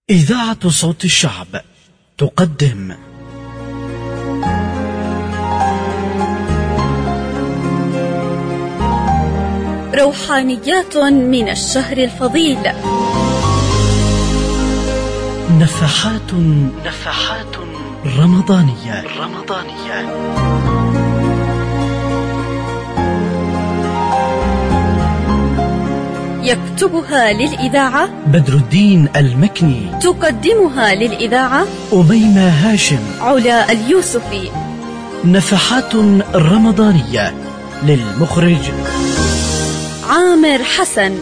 إذاعة صوت الشعب تقدم روحانيات من الشهر الفضيل، نفحات رمضانية. يكتبها للإذاعة بدر الدين المكني، تقدمها للإذاعة أميمة هاشم، علا اليوسفي. نفحات رمضانية للمخرج عامر حسن.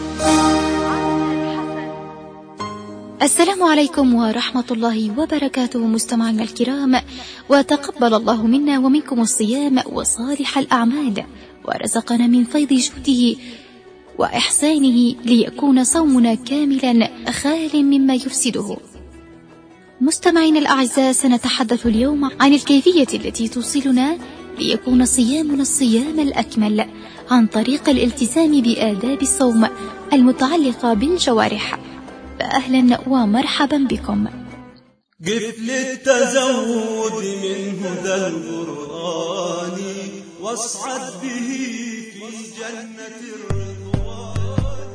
السلام عليكم ورحمة الله وبركاته مستمعينا الكرام، وتقبل الله منا ومنكم الصيام وصالح الأعمال، ورزقنا من فيض جوده وإحسانه ليكون صومنا كاملا خال مما يفسده. مستمعينا الأعزاء، سنتحدث اليوم عن الكيفية التي توصلنا ليكون صيامنا الصيام الأكمل عن طريق الالتزام بآداب الصوم المتعلقة بالجوارح. فأهلا ومرحبا بكم. قفل التزود من هدى القرآن واصعد به في جنة الرضوان.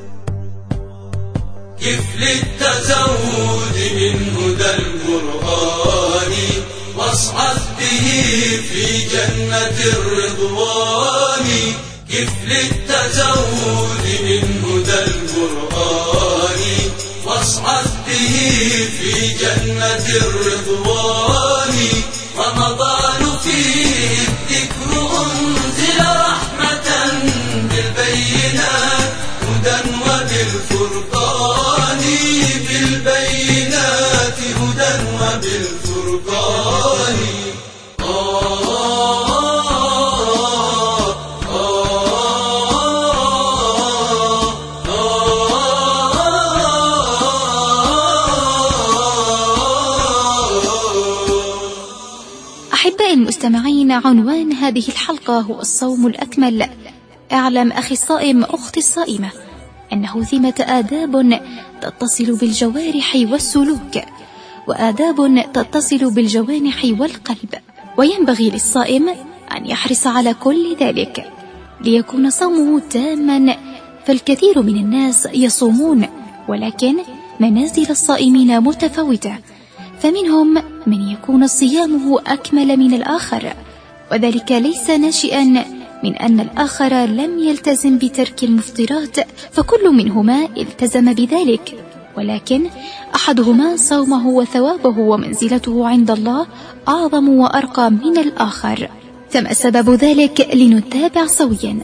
قفل التزود من هدى القرآن واصعد به في جنة الرضوان. قفل التزود من هدى القرآن واصعد به في جنة الرضوان. رمضان فيه الذكر أنزل رحمة بالبينات هدى وبالفرقان. بالبينات هدى وبالفرقان. أحبائي المستمعين، عنوان هذه الحلقة هو الصوم الأكمل. اعلم أخي الصائم أختي الصائمة أنه ثمة آداب تتصل بالجوارح والسلوك، وآداب تتصل بالجوانح والقلب، وينبغي للصائم أن يحرص على كل ذلك ليكون صومه تاما. فالكثير من الناس يصومون، ولكن منازل الصائمين متفاوتة، فمنهم من يكون صيامه أكمل من الآخر، وذلك ليس ناشئا من أن الآخر لم يلتزم بترك المفطرات، فكل منهما التزم بذلك، ولكن أحدهما صومه وثوابه ومنزلته عند الله أعظم وأرقى من الآخر. فما سبب ذلك؟ لنتابع سويا.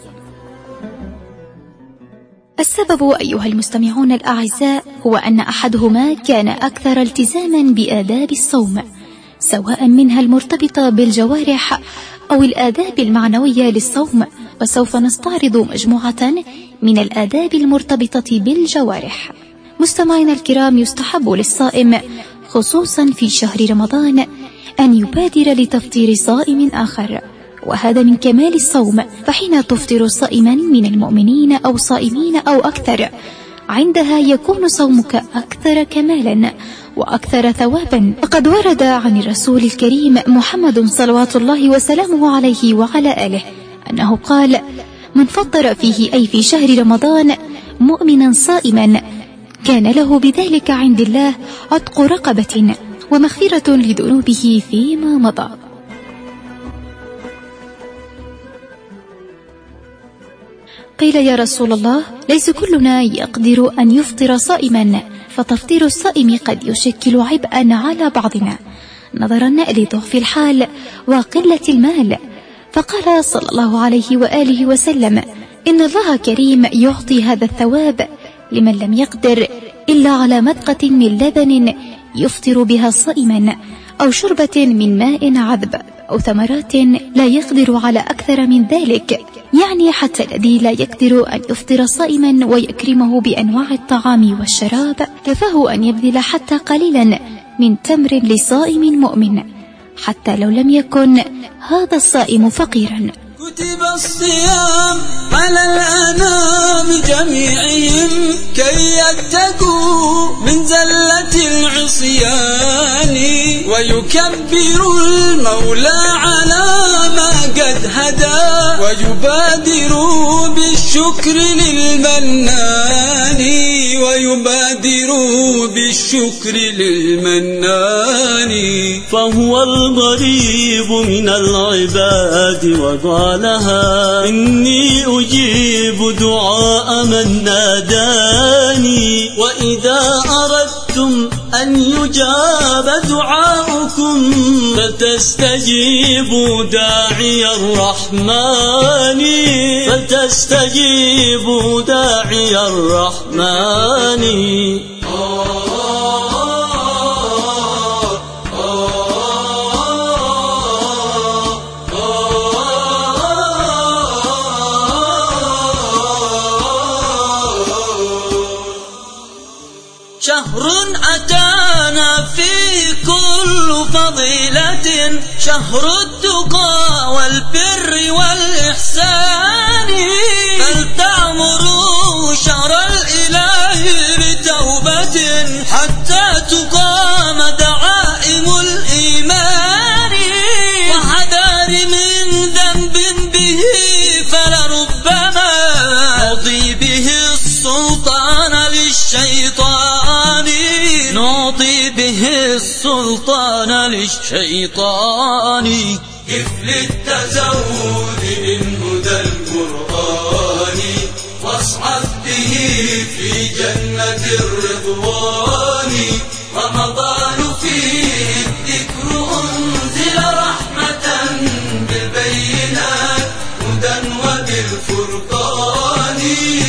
السبب أيها المستمعون الأعزاء هو أن أحدهما كان أكثر التزاما بآداب الصوم، سواء منها المرتبطة بالجوارح أو الآداب المعنوية للصوم، وسوف نستعرض مجموعة من الآداب المرتبطة بالجوارح. مستمعينا الكرام، يستحب للصائم خصوصا في شهر رمضان أن يبادر لتفطير صائم آخر، وهذا من كمال الصوم، فحين تفطر صائما من المؤمنين أو صائمين أو أكثر، عندها يكون صومك أكثر كمالا وأكثر ثوابا. فقد ورد عن الرسول الكريم محمد صلوات الله وسلامه عليه وعلى آله أنه قال: من فطر فيه أي في شهر رمضان مؤمنا صائما كان له بذلك عند الله عتق رقبة ومغفرة لذنوبه فيما مضى. قيل: يا رسول الله، ليس كلنا يقدر أن يفطر صائما، فتفطير الصائم قد يشكل عبئا على بعضنا نظرا لضعف الحال وقلة المال. فقال صلى الله عليه وآله وسلم: إن الله كريم يعطي هذا الثواب لمن لم يقدر إلا على مدقة من لبن يفطر بها صائما، أو شربة من ماء عذب، أو ثمرات لا يقدر على أكثر من ذلك. يعني حتى الذي لا يقدر أن يفطر صائما ويكرمه بأنواع الطعام والشراب، كفاه أن يبذل حتى قليلا من تمر لصائم مؤمن، حتى لو لم يكن هذا الصائم فقيرا. كتب الصيام على الأنام جميعهم كي يتقوا من زلة العصيان ويكبروا المولى على ما قد هدى ويبادروا بالشكر للمنان فهو القريب من العباد وقالها إني أجيب دعاء من ناداني وإذا أردتم أن يجاب دعاؤكم فتستجيبوا داعي الرحمن شهر أتانا فيه كل فضيلة شهر التقى والبر والإحسان فلتعمروا شهر الإله بتوبة حتى تقام دعائم الإيمان وحذار من ذنب به فلربما نعطي به السلطان للشيطان كف للتزود من هدى القرآن واصعد به في جنة الرضوان رمضان فيه الذكر أنزل رحمة بالبينات هدى وبالفرقان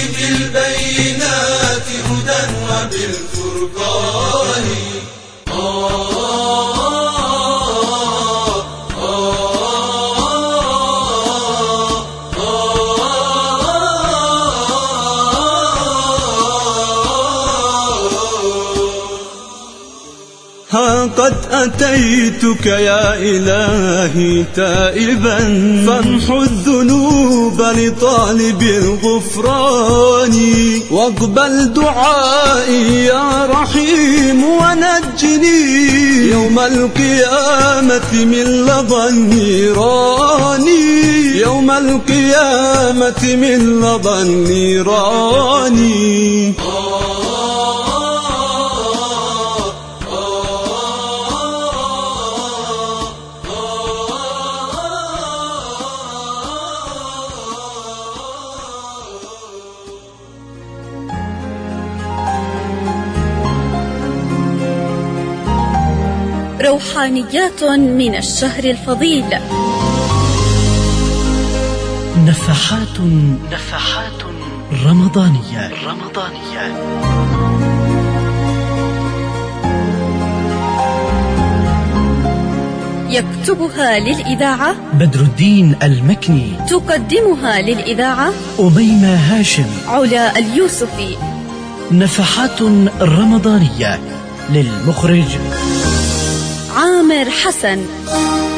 ها قد أتيتك يا إلهي تائبا فامحو الذنوب لطالب الغفران واقبل دعائي يا رحيم ونجني يوم القيامة من لظى النيران روحانيات من الشهر الفضيل. نفحات رمضانية. يكتبها للإذاعة بدر الدين المكني. تقدمها للإذاعة أميمة هاشم. علا اليوسفي. نفحات رمضانية للمخرج عامر حسن.